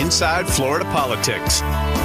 Inside Florida Politics,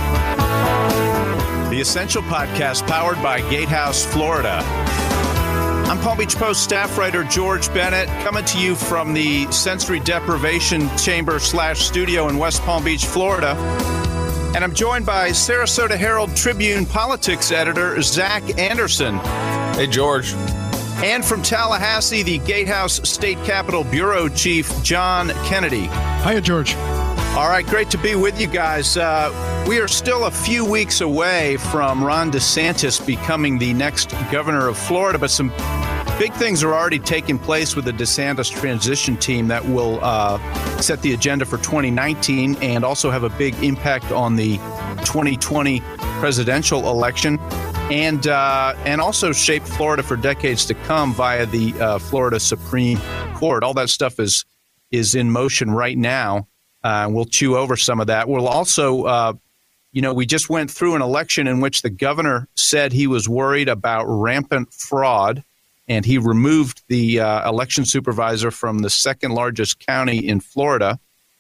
the Essential Podcast powered by Gatehouse, Florida. I'm Palm Beach Post staff writer George Bennett, coming to you from the sensory deprivation chamber / studio in West Palm Beach, Florida. And I'm joined by Sarasota Herald Tribune politics editor Zach Anderson. Hey, George. And from Tallahassee, the Gatehouse State Capitol Bureau Chief John Kennedy. Hiya, George. All right, great to be with you guys. We are still a few weeks away from Ron DeSantis becoming the next governor of Florida, but some big things are already taking place with the DeSantis transition team that will set the agenda for 2019 and also have a big impact on the 2020 presidential election and also shape Florida for decades to come via the Florida Supreme Court. All that stuff is in motion right now. We'll chew over some of that. We'll also, we just went through an election in which the governor said he was worried about rampant fraud, and he removed the election supervisor from the second largest county in Florida.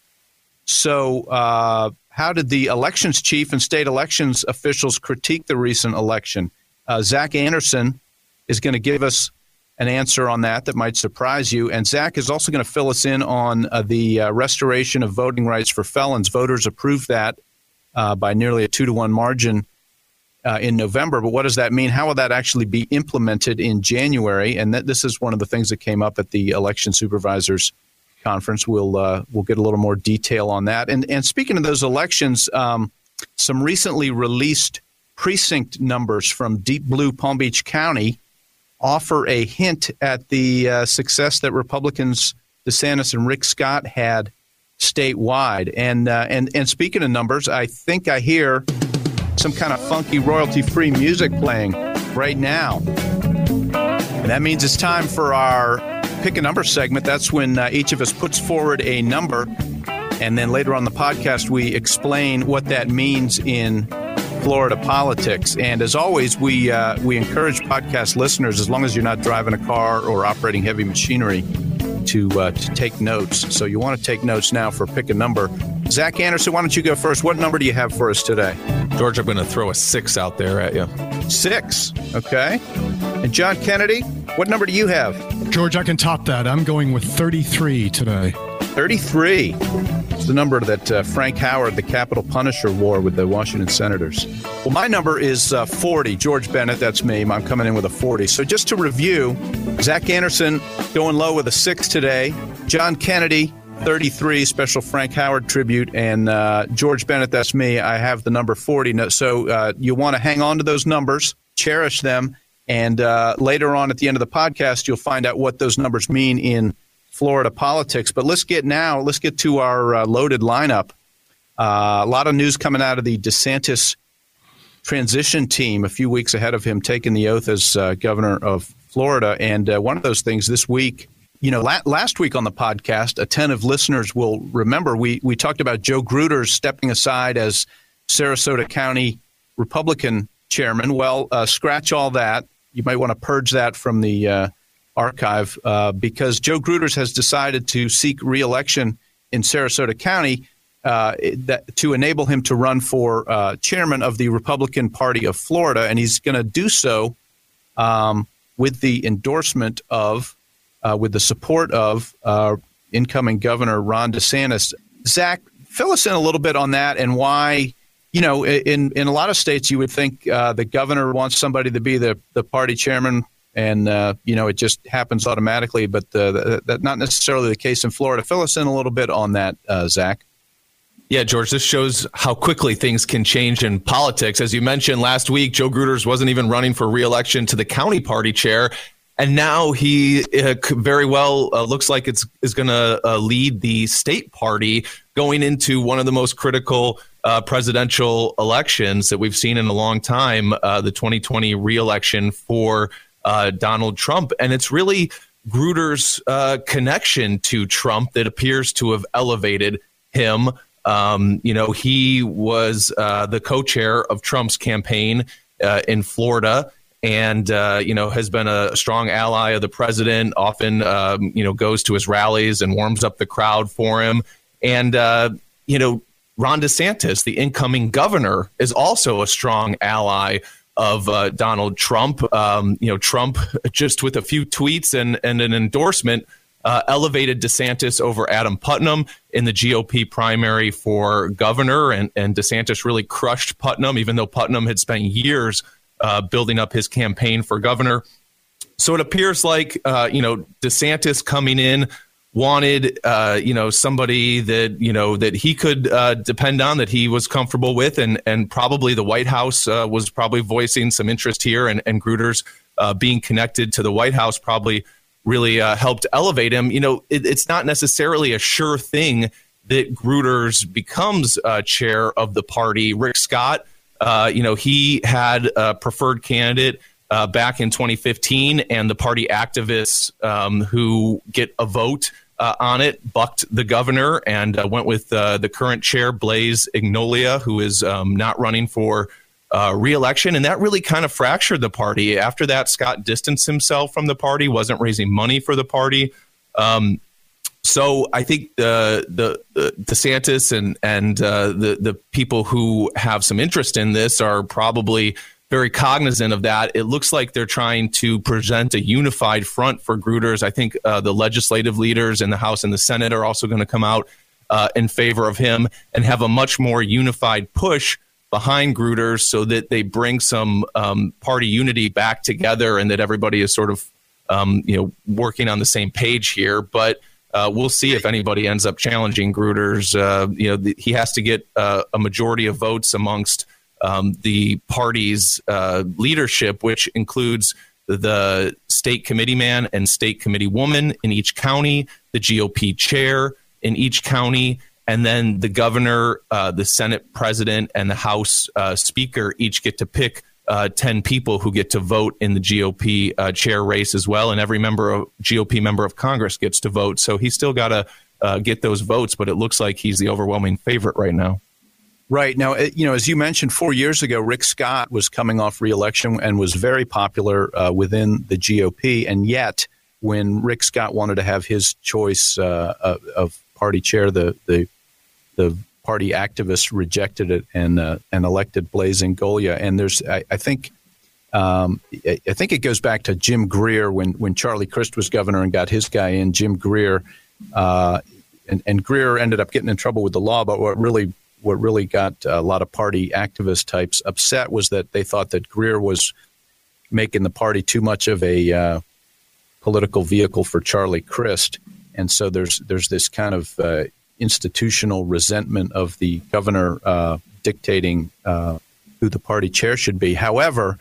So how did the elections chief and state elections officials critique the recent election? Zach Anderson is going to give us an answer on that might surprise you. And Zach is also going to fill us in on the restoration of voting rights for felons. Voters approved that by nearly a 2-to-1 margin in November. But what does that mean? How will that actually be implemented in January? And this is one of the things that came up at the election supervisors conference. We'll get a little more detail on that. And speaking of those elections, some recently released precinct numbers from Deep Blue Palm Beach County offer a hint at the success that Republicans DeSantis and Rick Scott had statewide. And speaking of numbers, I think I hear some kind of funky royalty-free music playing right now. And that means it's time for our Pick a Number segment. That's when each of us puts forward a number, and then later on the podcast we explain what that means in Florida politics. And as always, we encourage podcast listeners, as long as you're not driving a car or operating heavy machinery, to take notes. So you want to take notes now for Pick a Number. Zach Anderson, why don't you go first? What number do you have for us today? George, I'm going to throw a 6 out there at you. 6, okay. And John Kennedy, what number do you have? George, I can top that. I'm going with 33 today. 33. It's the number that Frank Howard, the Capital Punisher, wore with the Washington Senators. Well, my number is 40. George Bennett, that's me. I'm coming in with a 40. So just to review, Zach Anderson going low with a 6 today. John Kennedy, 33, special Frank Howard tribute. And George Bennett, that's me. I have the number 40. So you want to hang on to those numbers, cherish them. And later on at the end of the podcast, you'll find out what those numbers mean in Florida politics. But let's get to our loaded lineup. A lot of news coming out of the DeSantis transition team a few weeks ahead of him taking the oath as governor of Florida. And one of those things this week, last week on the podcast, attentive listeners will remember we talked about Joe Gruters stepping aside as Sarasota County Republican chairman. Well, scratch all that. You might want to purge that from the archive because Joe Gruters has decided to seek re-election in Sarasota County to enable him to run for chairman of the Republican Party of Florida. And he's going to do so with the endorsement of, with the support of incoming Governor Ron DeSantis. Zach, fill us in a little bit on that and why, in a lot of states you would think the governor wants somebody to be the party chairman. And, it just happens automatically, but that's not necessarily the case in Florida. Fill us in a little bit on that, Zach. Yeah, George, this shows how quickly things can change in politics. As you mentioned last week, Joe Gruters wasn't even running for re-election to the county party chair. And now he very well looks like is going to lead the state party going into one of the most critical presidential elections that we've seen in a long time, the 2020 re-election for Donald Trump. And it's really Gruters' connection to Trump that appears to have elevated him. He was the co-chair of Trump's campaign in Florida and, has been a strong ally of the president, often, goes to his rallies and warms up the crowd for him. And, Ron DeSantis, the incoming governor, is also a strong ally of Donald Trump. Trump, just with a few tweets and an endorsement, elevated DeSantis over Adam Putnam in the GOP primary for governor. And DeSantis really crushed Putnam, even though Putnam had spent years building up his campaign for governor. So it appears like, DeSantis coming in wanted, somebody that he could depend on, that he was comfortable with. And probably the White House was probably voicing some interest here. And Gruder's being connected to the White House probably really helped elevate him. It's not necessarily a sure thing that Gruder's becomes chair of the party. Rick Scott, he had a preferred candidate back in 2015, and the party activists who get a vote on it bucked the governor and went with the current chair, Blaise Ignolia, who is not running for re-election. And that really kind of fractured the party. After that, Scott distanced himself from the party, wasn't raising money for the party. So I think the DeSantis and the people who have some interest in this are probably very cognizant of that. It looks like they're trying to present a unified front for Gruder's. I think the legislative leaders in the House and the Senate are also going to come out in favor of him and have a much more unified push behind Gruder's, so that they bring some party unity back together and that everybody is sort of working on the same page here. But we'll see if anybody ends up challenging Gruder's. He has to get a majority of votes amongst the party's leadership, which includes the state committee man and state committee woman in each county, the GOP chair in each county, and then the governor, the Senate president, and the House speaker each get to pick 10 people who get to vote in the GOP chair race as well. And every GOP member of Congress gets to vote. So he's still got to get those votes, but it looks like he's the overwhelming favorite right now. Right. Now, as you mentioned, 4 years ago, Rick Scott was coming off re-election and was very popular within the GOP. And yet, when Rick Scott wanted to have his choice of party chair, the party activists rejected it and elected Blaise Ignolia. And there's, I think it goes back to Jim Greer when Charlie Crist was governor and got his guy in, Jim Greer. And Greer ended up getting in trouble with the law, but what really got a lot of party activist types upset was that they thought that Greer was making the party too much of a political vehicle for Charlie Crist. And so there's this kind of institutional resentment of the governor dictating who the party chair should be. However,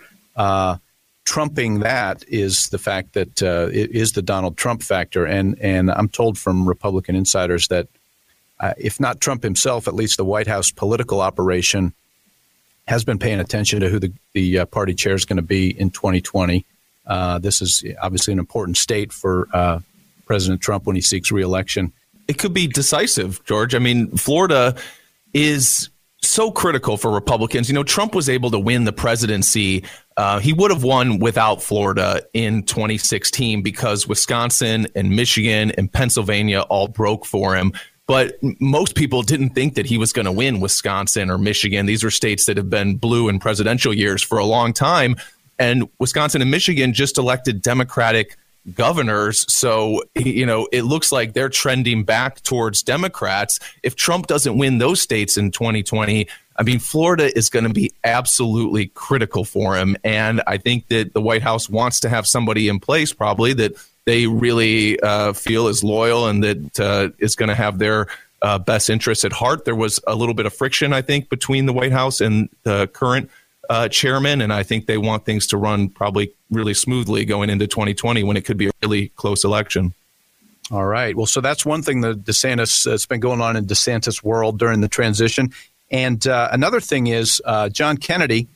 trumping that is the fact that it is the Donald Trump factor. And I'm told from Republican insiders that if not Trump himself, at least the White House political operation has been paying attention to who the party chair is going to be in 2020. This is obviously an important state for President Trump when he seeks re-election. It could be decisive, George. I mean, Florida is so critical for Republicans. Trump was able to win the presidency. He would have won without Florida in 2016 because Wisconsin and Michigan and Pennsylvania all broke for him. But most people didn't think that he was going to win Wisconsin or Michigan. These are states that have been blue in presidential years for a long time. And Wisconsin and Michigan just elected Democratic governors. So, it looks like they're trending back towards Democrats. If Trump doesn't win those states in 2020, Florida is going to be absolutely critical for him. And I think that the White House wants to have somebody in place probably that they really feel is loyal and that is going to have their best interests at heart. There was a little bit of friction, I think, between the White House and the current chairman, and I think they want things to run probably really smoothly going into 2020 when it could be a really close election. All right. Well, so that's one thing that it's been going on in DeSantis' world during the transition. And another thing is, John Kennedy,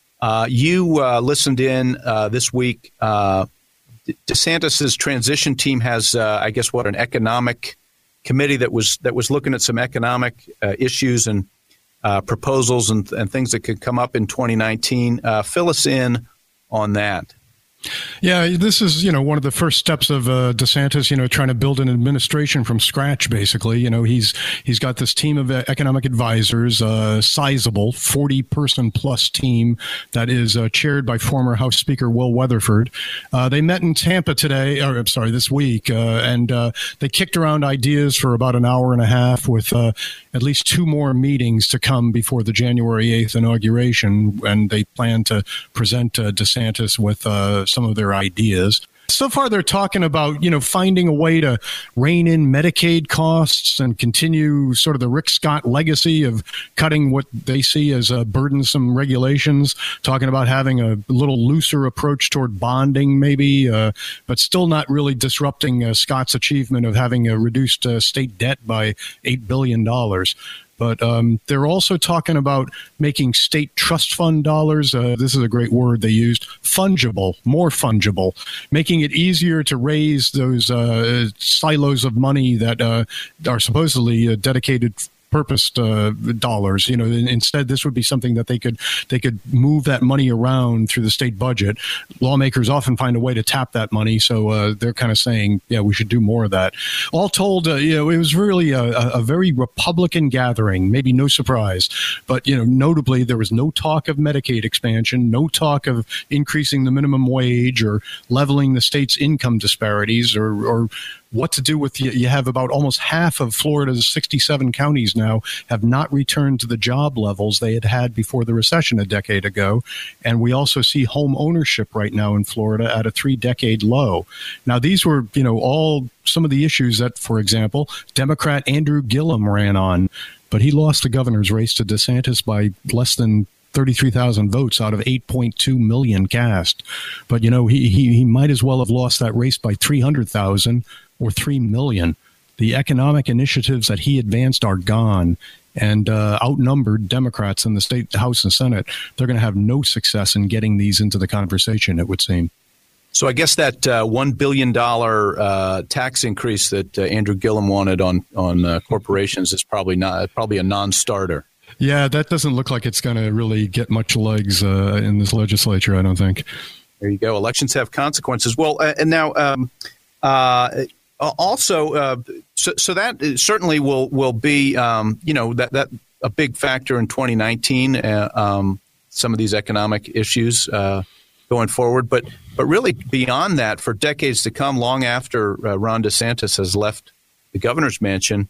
you listened in this week. DeSantis's transition team has, an economic committee that was looking at some economic issues and proposals and things that could come up in 2019. Fill us in on that. Yeah, this is, one of the first steps of DeSantis, trying to build an administration from scratch, basically. He's got this team of economic advisors, sizable 40-person plus team that is chaired by former House Speaker Will Weatherford. They met in Tampa this week, and they kicked around ideas for about an hour and a half with at least 2 more meetings to come before the January 8th inauguration, and they plan to present DeSantis with some of their ideas. So far, they're talking about, finding a way to rein in Medicaid costs and continue sort of the Rick Scott legacy of cutting what they see as burdensome regulations, talking about having a little looser approach toward bonding, maybe, but still not really disrupting Scott's achievement of having reduced state debt by $8 billion. But they're also talking about making state trust fund dollars, this is a great word they used, more fungible, making it easier to raise those silos of money that are supposedly dedicated purposed dollars. Instead, this would be something that they could move that money around through the state budget. Lawmakers often find a way to tap that money, so they're kind of saying, yeah, we should do more of that. All told, it was really a very Republican gathering, maybe no surprise. But, notably, there was no talk of Medicaid expansion, no talk of increasing the minimum wage or leveling the state's income disparities or what to do with you have about almost half of Florida's 67 counties now have not returned to the job levels they had before the recession a decade ago. And we also see home ownership right now in Florida at a 3-decade low. Now, these were, all some of the issues that, for example, Democrat Andrew Gillum ran on, but he lost the governor's race to DeSantis by less than 33,000 votes out of 8.2 million cast. But, he might as well have lost that race by 300,000 or 3 million. The economic initiatives that he advanced are gone, and outnumbered Democrats in the state House and Senate, they're going to have no success in getting these into the conversation, it would seem. So I guess that $1 billion tax increase that Andrew Gillum wanted on corporations is probably a non-starter. Yeah, that doesn't look like it's going to really get much legs in this legislature, I don't think. There you go. Elections have consequences. Well, and now also, so that certainly will be, that a big factor in 2019. Some of these economic issues going forward, but really beyond that, for decades to come, long after Ron DeSantis has left the governor's mansion,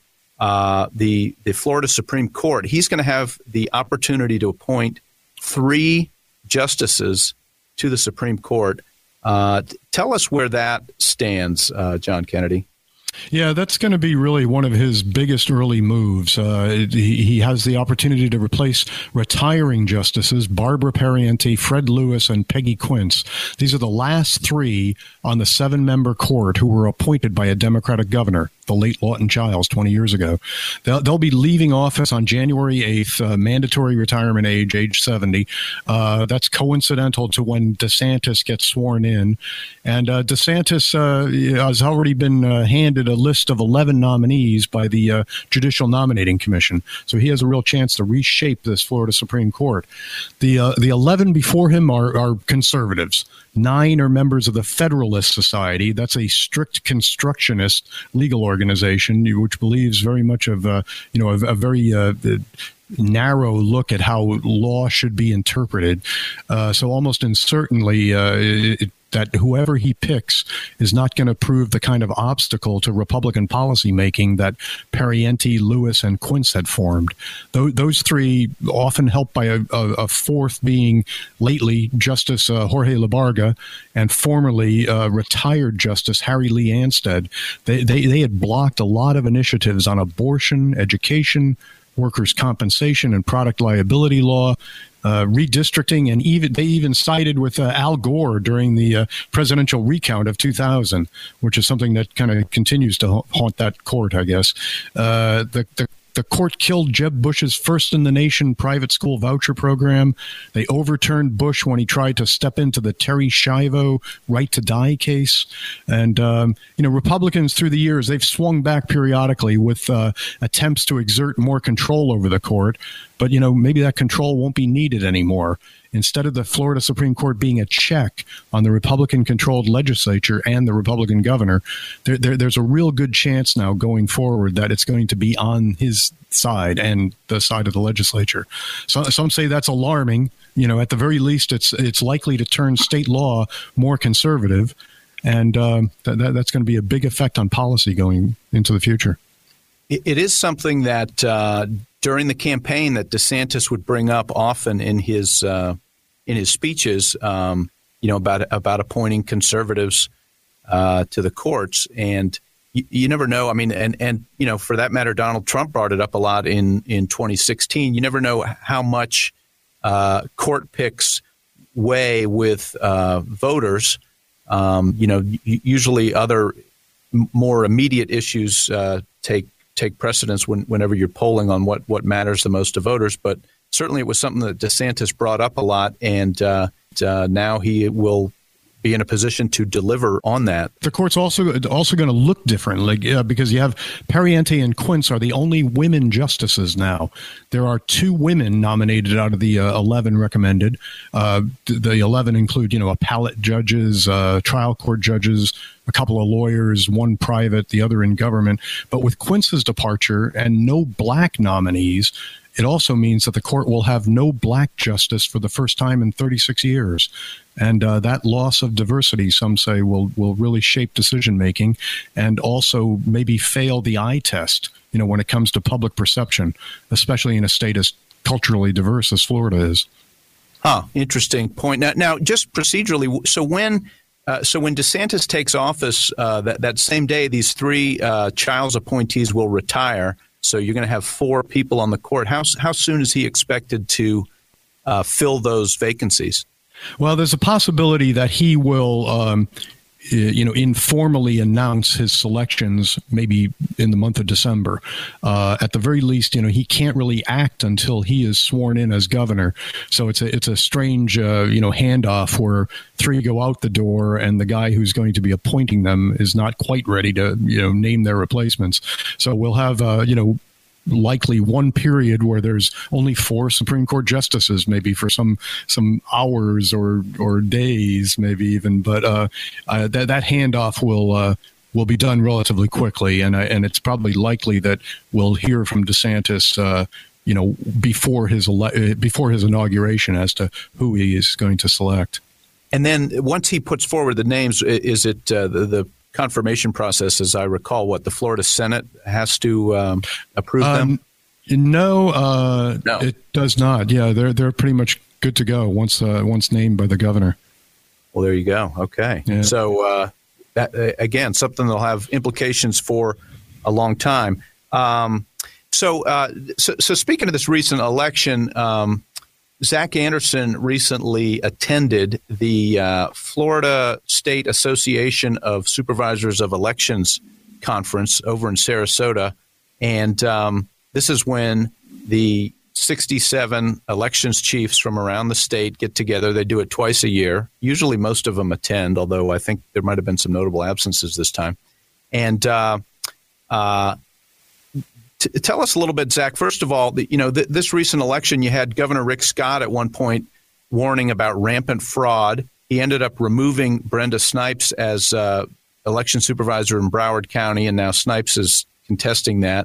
the Florida Supreme Court, he's going to have the opportunity to appoint 3 justices to the Supreme Court. Tell us where that stands, John Kennedy. Yeah, that's going to be really one of his biggest early moves. He has the opportunity to replace retiring justices, Barbara Pariente, Fred Lewis, and Peggy Quince. These are the last 3 on the 7-member court who were appointed by a Democratic governor, the late Lawton Chiles, 20 years ago. They'll be leaving office on January 8th, mandatory retirement age 70. That's coincidental to when DeSantis gets sworn in. And DeSantis has already been handed a list of 11 nominees by the Judicial Nominating Commission. So he has a real chance to reshape this Florida Supreme Court. The 11 before him are conservatives. 9 are members of the Federalist Society. That's a strict constructionist legal organization which believes very much of a very narrow look at how law should be interpreted. So almost certainly that whoever he picks is not going to prove the kind of obstacle to Republican policymaking that Pariente, Lewis, and Quince had formed. Those 3, often helped by a 4th being lately Justice Jorge Labarga and formerly retired Justice Harry Lee Anstead. They had blocked a lot of initiatives on abortion, education, workers' compensation, and product liability law, redistricting, and they even sided with Al Gore during the presidential recount of 2000, which is something that kind of continues to haunt that court, I guess. The court killed Jeb Bush's first-in-the-nation private school voucher program. They overturned Bush when he tried to step into the Terry Schiavo right-to-die case. And, Republicans through the years, they've swung back periodically with attempts to exert more control over the court. But, maybe that control won't be needed anymore. instead of the Florida Supreme Court being a check on the Republican-controlled legislature and the Republican governor, there's a real good chance now going forward that it's going to be on his side and the side of the legislature. So some say that's alarming. At the very least, it's likely to turn state law more conservative, and that's going to be a big effect on policy going into the future. It is something that during the campaign that DeSantis would bring up often in his speeches, about appointing conservatives to the courts, and you never know. I mean, and for that matter, Donald Trump brought it up a lot in 2016. You never know how much court picks weigh with voters. Usually other more immediate issues take precedence whenever you're polling on what matters the most to voters. But certainly it was something that DeSantis brought up a lot, and now he will be in a position to deliver on that. The court's also going to look different, because you have Pariente and Quince are the only women justices now. There are 2 women nominated out of the 11 recommended. The 11 include, appellate judges, trial court judges, a couple of lawyers, 1 private, the other in government. But with Quince's departure and no black nominees, it also means that the court will have no black justice for the first time in 36 years. And that loss of diversity, some say, will really shape decision-making and also maybe fail the eye test, when it comes to public perception, especially in a state as culturally diverse as Florida is. Interesting point. Now, just procedurally, so when DeSantis takes office that same day, these 3 Childs appointees will retire. So you're going to have 4 people on the court. How soon is he expected to fill those vacancies? Well, there's a possibility that he will, informally announce his selections maybe in the month of December. At the very least, he can't really act until he is sworn in as governor. So it's a strange, handoff where 3 go out the door and the guy who's going to be appointing them is not quite ready to, name their replacements. So we'll have, likely one period where there's only 4 Supreme Court justices, maybe for some hours or days, maybe even. But that handoff will be done relatively quickly, and it's probably likely that we'll hear from DeSantis, before his inauguration as to who he is going to select. And then once he puts forward the names, is it the confirmation process, as I recall, the Florida Senate has to approve them? No, it does not. Yeah, they're pretty much good to go once named by the governor. Well, there you go. Okay. Yeah. So that again, something that'll have implications for a long time. So speaking of this recent election, Zach Anderson recently attended the Florida State Association of Supervisors of Elections conference over in Sarasota. And this is when the 67 elections chiefs from around the state get together. They do it twice a year. Usually most of them attend, although I think there might have been some notable absences this time. And tell us a little bit, Zach. First of all, this recent election, you had Governor Rick Scott at one point warning about rampant fraud. He ended up removing Brenda Snipes as election supervisor in Broward County, and now Snipes is contesting that.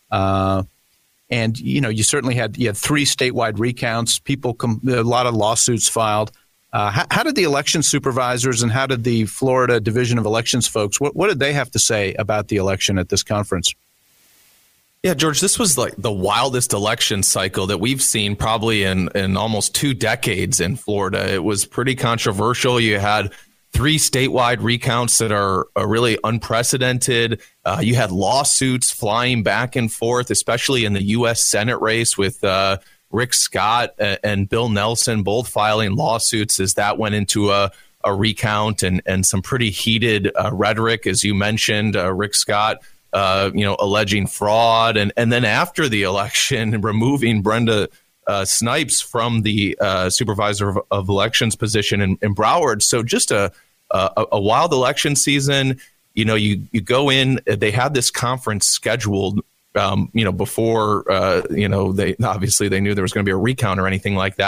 And you certainly had 3 statewide recounts. A lot of lawsuits filed. How did the election supervisors and how did the Florida Division of Elections folks? What did they have to say about the election at this conference? Yeah, George, this was like the wildest election cycle that we've seen probably in almost 2 decades in Florida. It was pretty controversial. You had 3 statewide recounts that are really unprecedented. You had lawsuits flying back and forth, especially in the U.S. Senate race with Rick Scott and Bill Nelson both filing lawsuits as that went into a recount and some pretty heated rhetoric, as you mentioned, Rick Scott alleging fraud, and then after the election, removing Brenda Snipes from the supervisor of elections position in Broward. So just a wild election season. You go in. They had this conference scheduled. Before they knew there was going to be a recount or anything like that.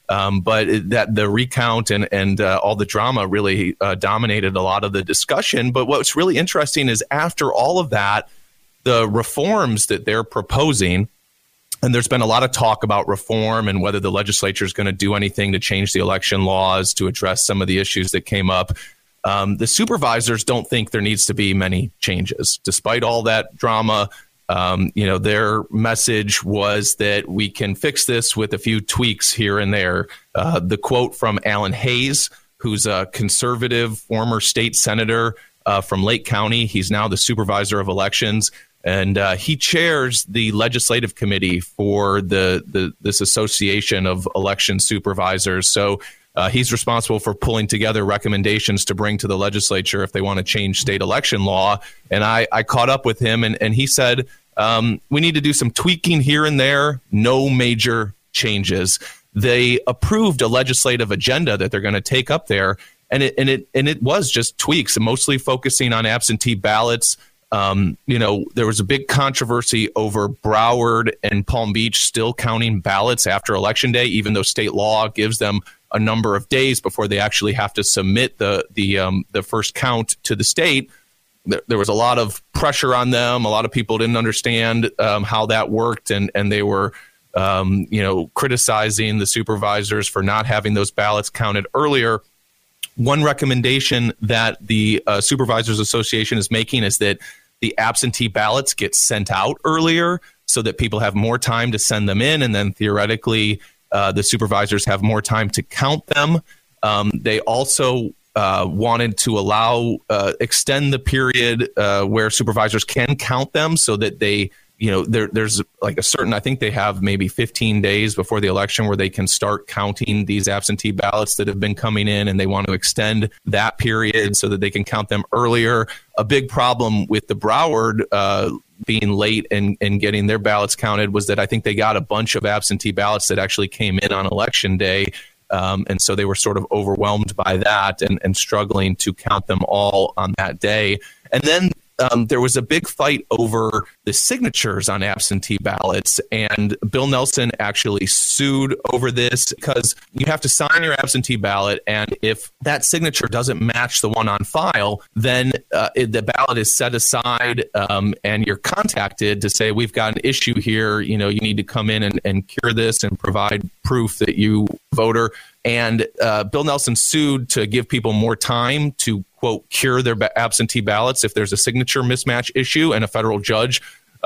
But that the recount and all the drama really dominated a lot of the discussion. But what's really interesting is after all of that, the reforms that they're proposing, and there's been a lot of talk about reform and whether the legislature is going to do anything to change the election laws to address some of the issues that came up. The supervisors don't think there needs to be many changes. Despite all that drama, their message was that we can fix this with a few tweaks here and there. The quote from Alan Hayes, who's a conservative former state senator from Lake County. He's now the supervisor of elections. And he chairs the legislative committee for this association of election supervisors. So he's responsible for pulling together recommendations to bring to the legislature if they want to change state election law. And I caught up with him, and he said, we need to do some tweaking here and there, no major changes. They approved a legislative agenda that they're going to take up there, and it was just tweaks, mostly focusing on absentee ballots. There was a big controversy over Broward and Palm Beach still counting ballots after Election Day, even though state law gives them a number of days before they actually have to submit the first count to the state. There was a lot of pressure on them. A lot of people didn't understand how that worked, and they were criticizing the supervisors for not having those ballots counted earlier. One recommendation that the Supervisors Association is making is that the absentee ballots get sent out earlier so that people have more time to send them in, and then theoretically the supervisors have more time to count them. They also wanted to extend the period where supervisors can count them so that they, there's like a certain, I think they have maybe 15 days before the election where they can start counting these absentee ballots that have been coming in, and they want to extend that period so that they can count them earlier. A big problem with the Broward being late and getting their ballots counted was that I think they got a bunch of absentee ballots that actually came in on Election Day. And so they were sort of overwhelmed by that and struggling to count them all on that day. And then there was a big fight over the signatures on absentee ballots, and Bill Nelson actually sued over this because you have to sign your absentee ballot, and if that signature doesn't match the one on file, then the ballot is set aside, and you're contacted to say, we've got an issue here, you need to come in and cure this and provide proof that you voter. And Bill Nelson sued to give people more time to, quote, cure their absentee ballots if there's a signature mismatch issue. And a federal judge,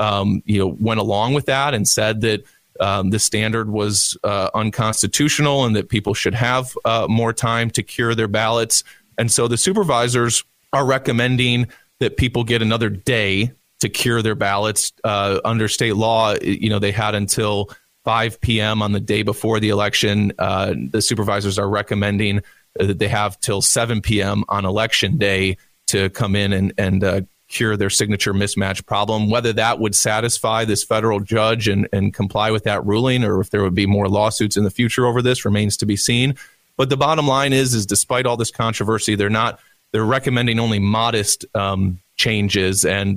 went along with that and said that the standard was unconstitutional and that people should have more time to cure their ballots. And so the supervisors are recommending that people get another day to cure their ballots. Under state law, they had until 5 p.m. on the day before the election. The supervisors are recommending that they have till 7 p.m. on Election Day to come in and cure their signature mismatch problem. Whether that would satisfy this federal judge and comply with that ruling, or if there would be more lawsuits in the future over this, remains to be seen. But the bottom line is despite all this controversy, they're recommending only modest changes. And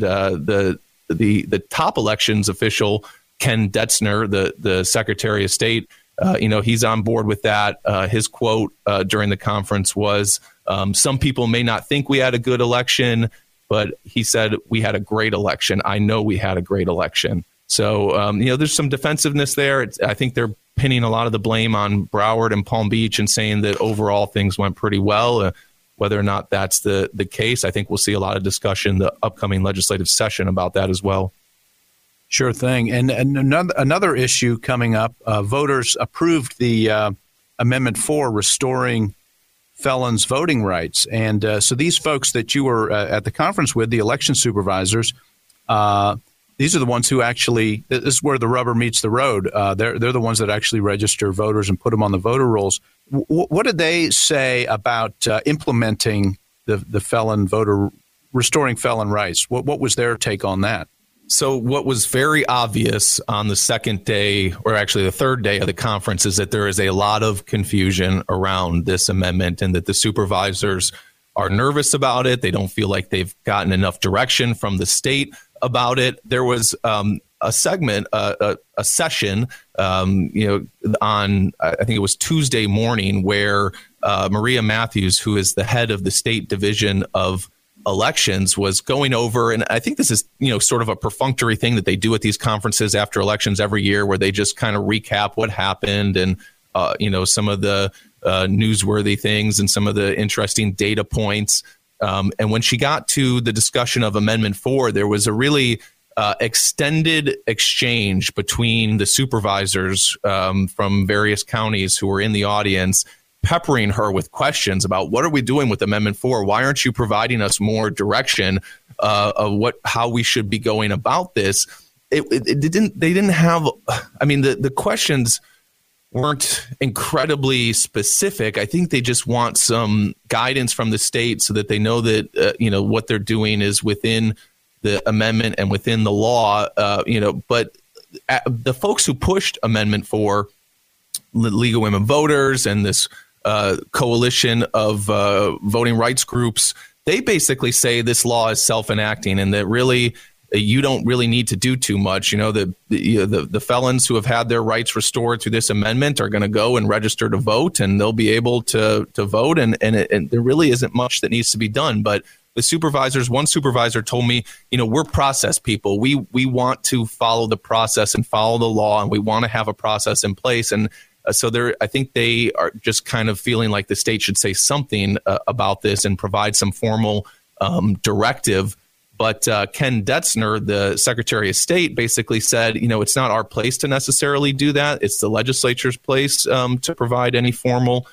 the top elections official, Ken Detzner, the Secretary of State, he's on board with that. His quote during the conference was, some people may not think we had a good election, but he said, we had a great election. I know we had a great election. So, there's some defensiveness there. I think they're pinning a lot of the blame on Broward and Palm Beach and saying that overall things went pretty well. Whether or not that's the case, I think we'll see a lot of discussion in the upcoming legislative session about that as well. Sure thing. And another issue coming up, voters approved the Amendment 4 restoring felons' voting rights. And so these folks that you were at the conference with, the election supervisors, these are the ones who actually, this is where the rubber meets the road. They're the ones that actually register voters and put them on the voter rolls. What did they say about implementing the felon voter, restoring felon rights? What was their take on that? So what was very obvious on the second day, or actually the third day of the conference, is that there is a lot of confusion around this amendment and that the supervisors are nervous about it. They don't feel like they've gotten enough direction from the state about it. There was a segment, a session, on, I think it was Tuesday morning, where Maria Matthews, who is the head of the state division of elections, was going over, and I think this is, sort of a perfunctory thing that they do at these conferences after elections every year, where they just kind of recap what happened and, some of the newsworthy things and some of the interesting data points. And when she got to the discussion of Amendment 4, there was a really extended exchange between the supervisors from various counties who were in the audience, peppering her with questions about what are we doing with Amendment 4? Why aren't you providing us more direction of how we should be going about this? They didn't have, the questions weren't incredibly specific. I think they just want some guidance from the state so that they know that, what they're doing is within the amendment and within the law, but the folks who pushed Amendment 4, League of Women Voters and this coalition of voting rights groups, they basically say this law is self-enacting and that really you don't really need to do too much. The felons who have had their rights restored through this amendment are going to go and register to vote, and they'll be able to vote. And there really isn't much that needs to be done. But the supervisors, one supervisor told me, we're process people. We want to follow the process and follow the law, and we want to have a process in place. And so I think they are just kind of feeling like the state should say something about this and provide some formal directive. But Ken Detzner, the Secretary of State, basically said, it's not our place to necessarily do that. It's the legislature's place to provide any formal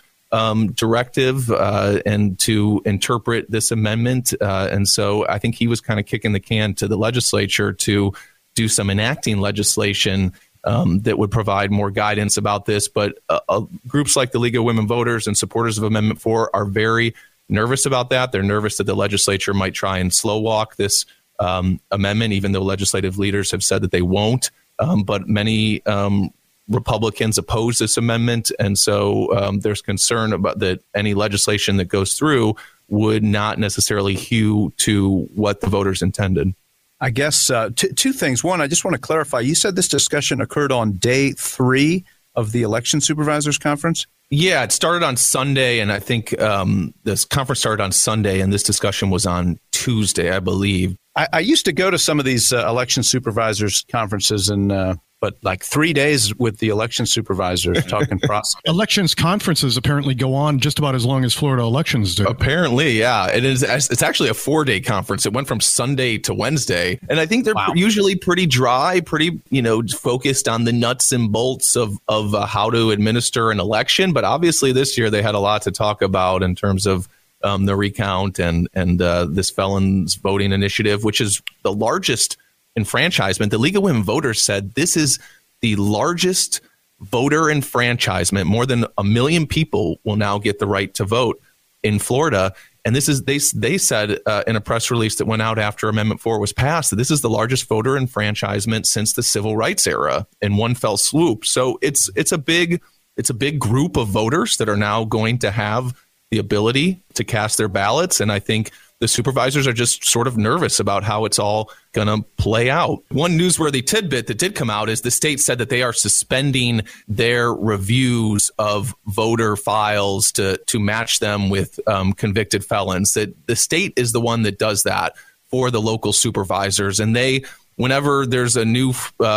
directive and to interpret this amendment. And so I think he was kind of kicking the can to the legislature to do some enacting legislation that would provide more guidance about this. But groups like the League of Women Voters and supporters of Amendment 4 are very nervous about that. They're nervous that the legislature might try and slow walk this amendment, even though legislative leaders have said that they won't. But many Republicans oppose this amendment. And so there's concern about that any legislation that goes through would not necessarily hew to what the voters intended. I guess two things. One, I just want to clarify. You said this discussion occurred on day 3 of the Election Supervisors Conference? Yeah, it started on Sunday, and I think this conference started on Sunday, and this discussion was on Tuesday, I believe. I used to go to some of these election supervisors conferences, but like 3 days with the election supervisors talking process. Elections conferences apparently go on just about as long as Florida elections do. Apparently, yeah. It's actually a 4-day conference. It went from Sunday to Wednesday. And I think they're usually pretty dry, pretty, focused on the nuts and bolts of how to administer an election. But obviously this year they had a lot to talk about in terms of the recount and this felons voting initiative, which is the largest enfranchisement. The League of Women Voters said this is the largest voter enfranchisement. More than 1 million people will now get the right to vote in Florida. And this is, they said in a press release that went out after Amendment 4 was passed, that this is the largest voter enfranchisement since the civil rights era in one fell swoop. So it's a big group of voters that are now going to have the ability to cast their ballots. And I think the supervisors are just sort of nervous about how it's all going to play out. One newsworthy tidbit that did come out is the state said that they are suspending their reviews of voter files to match them with convicted felons. That the state is the one that does that for the local supervisors. And whenever there's a new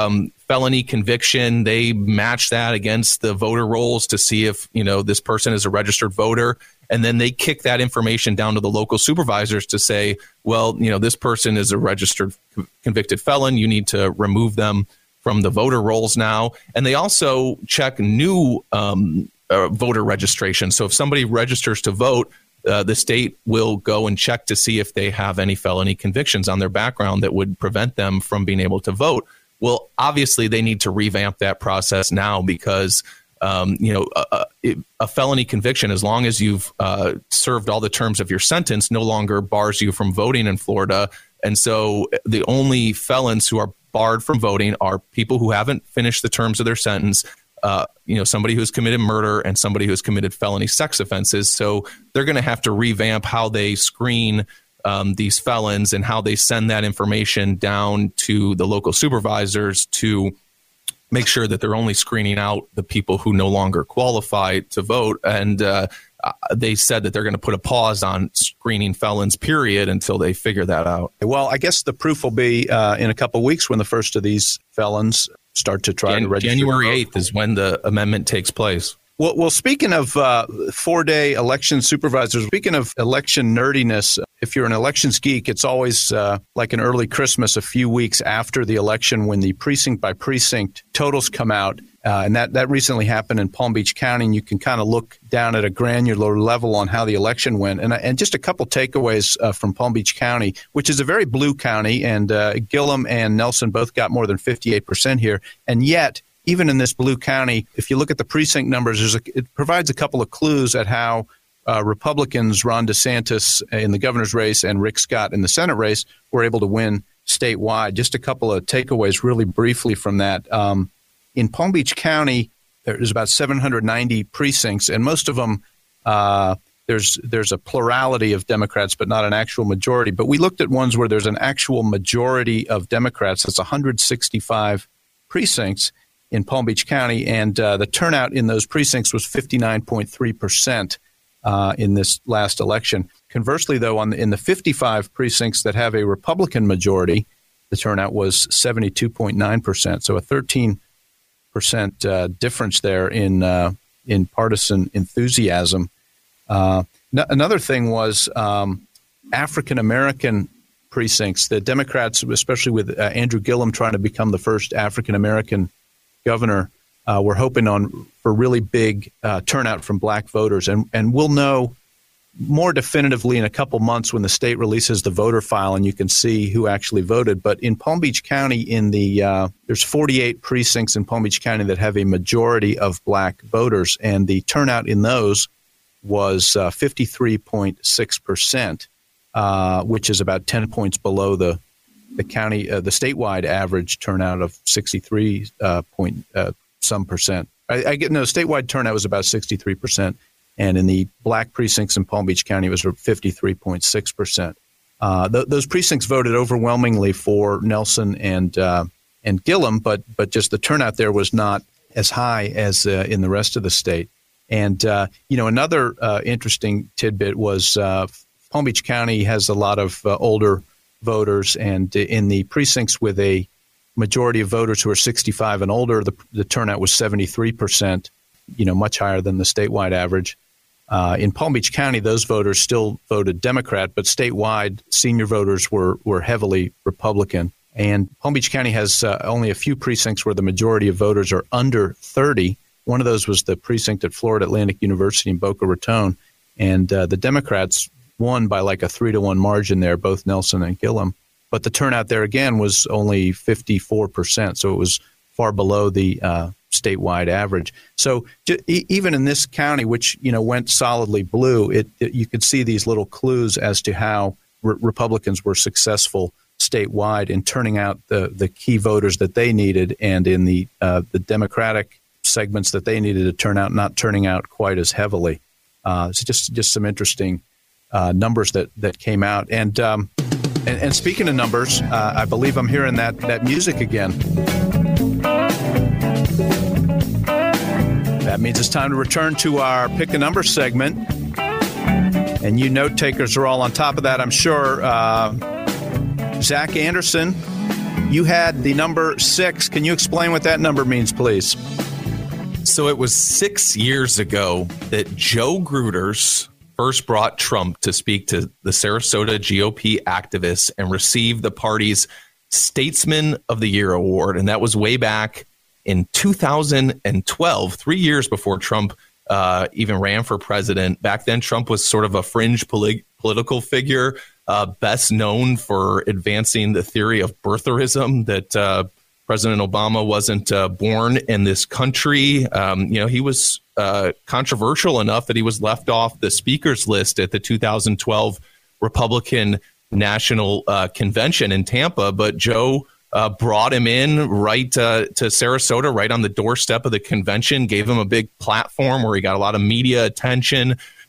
felony conviction, they match that against the voter rolls to see if, this person is a registered voter. And then they kick that information down to the local supervisors to say, well, this person is a registered convicted felon. You need to remove them from the voter rolls now. And they also check new voter registration. So if somebody registers to vote, the state will go and check to see if they have any felony convictions on their background that would prevent them from being able to vote. Well, obviously, they need to revamp that process now because a felony conviction, as long as you've served all the terms of your sentence, no longer bars you from voting in Florida. And so the only felons who are barred from voting are people who haven't finished the terms of their sentence, somebody who's committed murder and somebody who's committed felony sex offenses. So they're going to have to revamp how they screen these felons and how they send that information down to the local supervisors to make sure that they're only screening out the people who no longer qualify to vote. And they said that they're going to put a pause on screening felons, period, until they figure that out. Well, I guess the proof will be in a couple of weeks when the first of these felons start to try to register. January 8th is when the amendment takes place. Well, speaking of 4-day election supervisors, speaking of election nerdiness, if you're an elections geek, it's always like an early Christmas a few weeks after the election when the precinct by precinct totals come out. And that recently happened in Palm Beach County, and you can kind of look down at a granular level on how the election went. And just a couple takeaways from Palm Beach County, which is a very blue county, and Gillum and Nelson both got more than 58% here. And yet, even in this blue county, if you look at the precinct numbers, it provides a couple of clues at how Republicans, Ron DeSantis in the governor's race and Rick Scott in the Senate race, were able to win statewide. Just a couple of takeaways really briefly from that. In Palm Beach County, there's about 790 precincts, and most of them, there's a plurality of Democrats, but not an actual majority. But we looked at ones where there's an actual majority of Democrats. That's 165 precincts in Palm Beach County, and the turnout in those precincts was 59.3% in this last election. Conversely, though, in the 55 precincts that have a Republican majority, the turnout was 72.9%. So a 13% difference there in partisan enthusiasm. Another thing was African American precincts. The Democrats, especially with Andrew Gillum trying to become the first African American governor, we're hoping for really big turnout from black voters. And we'll know more definitively in a couple months when the state releases the voter file and you can see who actually voted. But in Palm Beach County, there's 48 precincts in Palm Beach County that have a majority of black voters, and the turnout in those was 53.6%, which is about 10 points below the county, the statewide average turnout of 63 some percent. Statewide turnout was about 63%, and in the black precincts in Palm Beach County, it was 53.6%. Those precincts voted overwhelmingly for Nelson and Gillum, but just the turnout there was not as high as in the rest of the state. And another interesting tidbit was Palm Beach County has a lot of older voters, and in the precincts with a majority of voters who are 65 and older, the turnout was 73%, much higher than the statewide average. In Palm Beach County, those voters still voted Democrat, but statewide, senior voters were heavily Republican. And Palm Beach County has only a few precincts where the majority of voters are under 30. One of those was the precinct at Florida Atlantic University in Boca Raton, and the Democrats won by like a 3-1 margin there, both Nelson and Gillum. But the turnout there again was only 54%, so it was far below the statewide average. So even in this county, which went solidly blue, you could see these little clues as to how Republicans were successful statewide in turning out the key voters that they needed, and in the Democratic segments that they needed to turn out, not turning out quite as heavily. It's just some interesting numbers that came out. And speaking of numbers, I believe I'm hearing that music again. That means it's time to return to our Pick a Number segment. And you note takers are all on top of that, I'm sure. Zach Anderson, you had the number 6. Can you explain what that number means, please? So it was 6 years ago that Joe Gruters first brought Trump to speak to the Sarasota GOP activists and receive the party's Statesman of the Year award. And that was way back in 2012, 3 years before Trump even ran for president. Back then, Trump was sort of a fringe political figure, best known for advancing the theory of birtherism, that President Obama wasn't born in this country. He was controversial enough that he was left off the speakers list at the 2012 Republican National Convention in Tampa. But Joe brought him in right to Sarasota, right on the doorstep of the convention, gave him a big platform where he got a lot of media attention,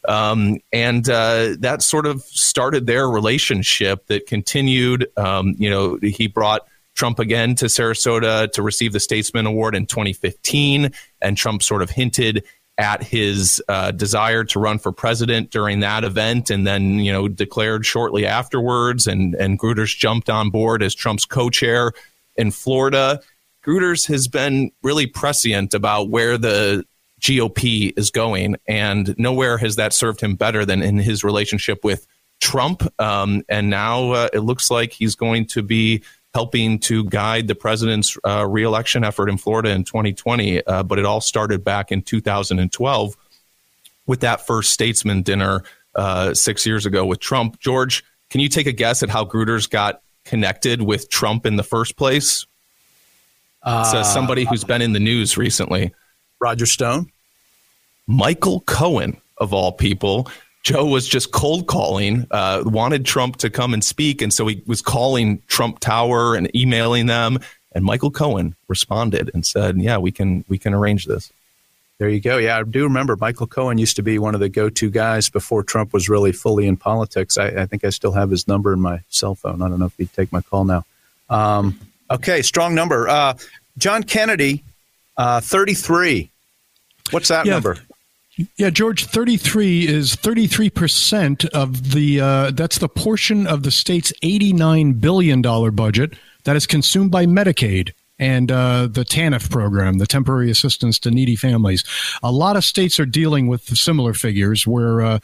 And that sort of started their relationship that continued. He brought Trump again to Sarasota to receive the Statesman Award in 2015. And Trump sort of hinted at his desire to run for president during that event, and then, declared shortly afterwards. And Gruters jumped on board as Trump's co-chair in Florida. Gruters has been really prescient about where the GOP is going, and nowhere has that served him better than in his relationship with Trump. And now it looks like he's going to be helping to guide the president's reelection effort in Florida in 2020. But it all started back in 2012 with that first statesman dinner 6 years ago with Trump. George, can you take a guess at how Gruters got connected with Trump in the first place? Somebody who's been in the news recently. Roger Stone? Michael Cohen, of all people. Joe was just cold calling, wanted Trump to come and speak. And so he was calling Trump Tower and emailing them. And Michael Cohen responded and said, yeah, we can arrange this. There you go. Yeah, I do remember Michael Cohen used to be one of the go-to guys before Trump was really fully in politics. I think I still have his number in my cell phone. I don't know if he'd take my call now. Okay, strong number. John Kennedy, 33. What's that number? Yeah, George, 33 is 33% of that's the portion of the state's $89 billion budget that is consumed by Medicaid and the TANF program, the Temporary Assistance to Needy Families. A lot of states are dealing with similar figures where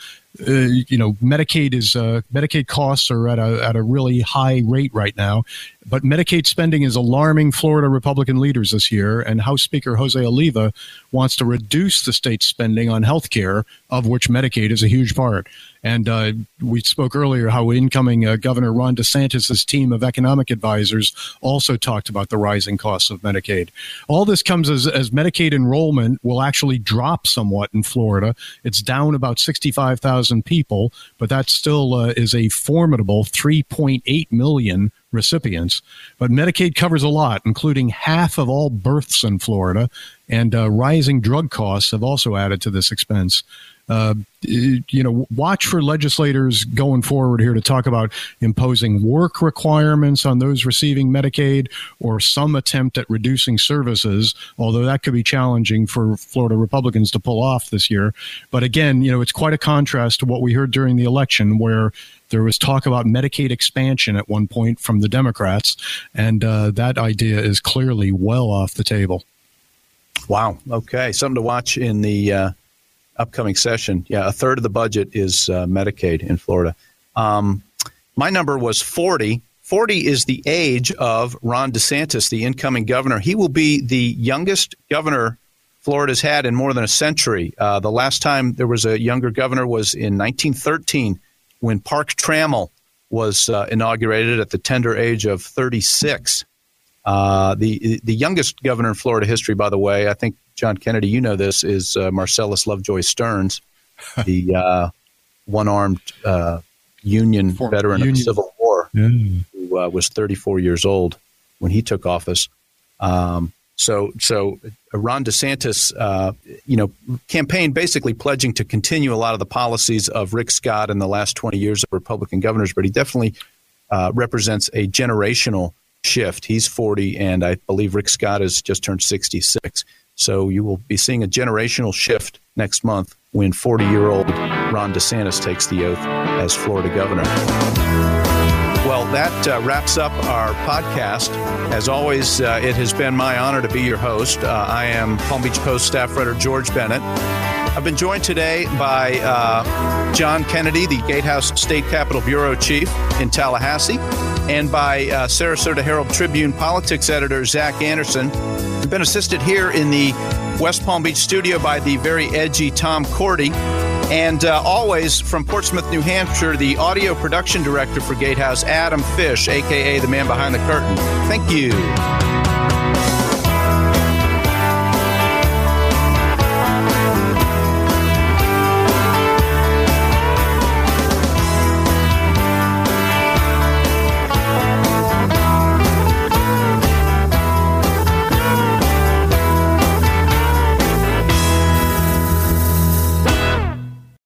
Medicaid costs are at a really high rate right now, but Medicaid spending is alarming Florida Republican leaders this year, and House Speaker Jose Oliva wants to reduce the state's spending on health care, of which Medicaid is a huge part. And we spoke earlier how incoming Governor Ron DeSantis' team of economic advisors also talked about the rising costs of Medicaid. All this comes as Medicaid enrollment will actually drop somewhat in Florida. It's down about 65,000 people, but that still is a formidable 3.8 million recipients. But Medicaid covers a lot, including half of all births in Florida, and rising drug costs have also added to this expense. Watch for legislators going forward here to talk about imposing work requirements on those receiving Medicaid or some attempt at reducing services, although that could be challenging for Florida Republicans to pull off this year. But again, it's quite a contrast to what we heard during the election, where there was talk about Medicaid expansion at one point from the Democrats, and that idea is clearly well off the table. Wow. Okay. Something to watch in the upcoming session. Yeah, a third of the budget is Medicaid in Florida. My number was 40. 40 is the age of Ron DeSantis, the incoming governor. He will be the youngest governor Florida's had in more than a century. The last time there was a younger governor was in 1913 when Park Trammell was inaugurated at the tender age of 36. The youngest governor in Florida history, by the way, I think, John Kennedy, you know this, is Marcellus Lovejoy Stearns, the one-armed Union veteran of the Civil War, who was 34 years old when he took office. So Ron DeSantis, campaigned basically pledging to continue a lot of the policies of Rick Scott in the last 20 years of Republican governors, but he definitely represents a generational shift. He's 40, and I believe Rick Scott has just turned 66. So you will be seeing a generational shift next month when 40-year-old Ron DeSantis takes the oath as Florida governor. Well, that wraps up our podcast. As always, it has been my honor to be your host. I am Palm Beach Post staff writer George Bennett. I've been joined today by John Kennedy, the Gatehouse State Capitol Bureau Chief in Tallahassee, and by Sarasota Herald Tribune politics editor Zach Anderson. We've been assisted here in the West Palm Beach studio by the very edgy Tom Cordy. And always from Portsmouth, New Hampshire, the audio production director for Gatehouse, Adam Fish, a.k.a. the man behind the curtain. Thank you.